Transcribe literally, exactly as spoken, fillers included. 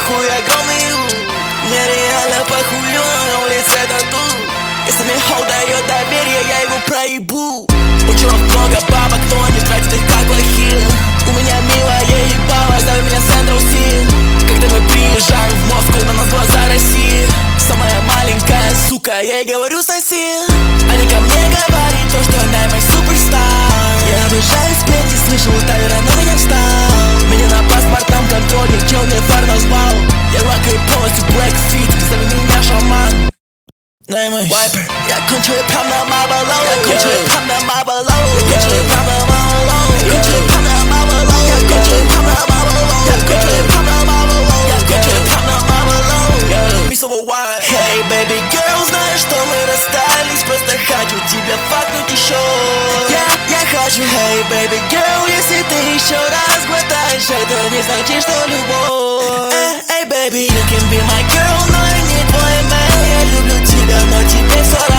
похуй, огромный у. Мне реально похуй, на улице тату. Если мне хоу дает доверие, я его проебу. У чувак много бабок, но они тратят их как плохие. У меня милая ебала, зови меня Сэндрал Си. Когда мы приезжаем в Москву, на нас глаза России. Самая маленькая сука, я ей говорю соси. Они ко мне говорят то, что она мой суперстар. Я обижаю сплетни, слышал, Тавер, она меня встал. Меня на паспортном контроле, черный фар назвал. Я лакаю полностью Black Feet, зови меня шаман. Вайпер, я кончу и прям на Мабалоу. Я кончу и прям на Мабалоу. Я кончу и прям на Мабалоу. Я кончу и прям на Мабалоу. Я кончу и прям на Мабалоу. Я кончу и прям на Мабалоу. Я кончу и прям на Мабалоу. Мисово wine. Hey baby girl, знаешь, что мы расстались, просто хочу тебя факнуть еще. Я, я хочу. Hey baby girl, если ты еще раз глотаешь, это не значит, что любовь. Hey baby, you can be my girl, но я не твой man. Я люблю тебя, но тебе все равно.